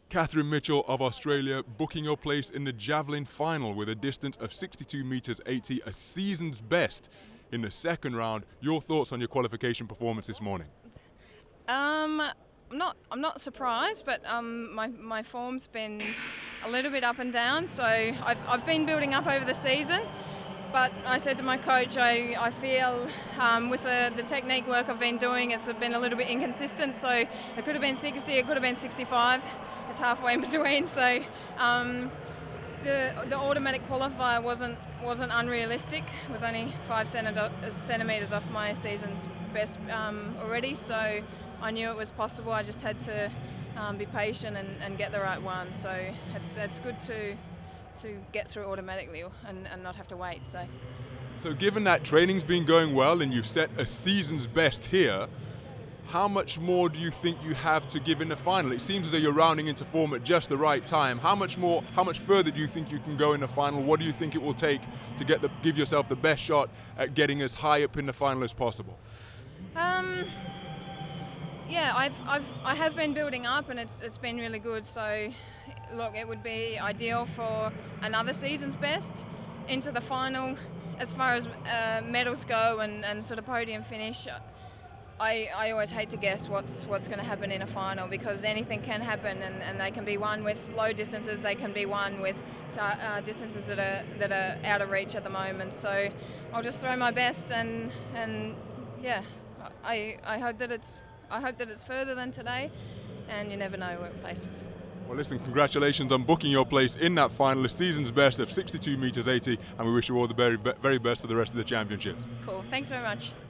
Catherine Mitchell of Australia booking your place in the javelin final with a distance of 62 meters 80, a season's best in the second round. Your thoughts on your qualification performance this morning? I'm not surprised, but my form's been a little bit up and down. So I've been building up over the season. But I said to my coach, I feel with the technique work I've been doing, it's been a little bit inconsistent. So it could have been 60, it could have been 65. It's halfway in between. So the automatic qualifier wasn't unrealistic. It was only 5 centimeters off my season's best already. So I knew it was possible. I just had to be patient and get the right one. So it's good to get through automatically and not have to wait. So given that training's been going well and you've set a season's best here, how much more do you think you have to give in the final? It seems as though you're rounding into form at just the right time. How much further do you think you can go in the final? What do you think it will take to give yourself the best shot at getting as high up in the final as possible? Yeah, I have been building up, and it's been really good. So look, it would be ideal for another season's best into the final. As far as medals go and sort of podium finish, I always hate to guess what's going to happen in a final, because anything can happen, and they can be won with low distances, they can be won with distances that are out of reach at the moment. So I'll just throw my best, and yeah, I hope that it's further than today, and you never know where it places. Well, listen, congratulations on booking your place in that final, the season's best of 62 meters 80, and we wish you all the very best for the rest of the championships. Cool, thanks very much.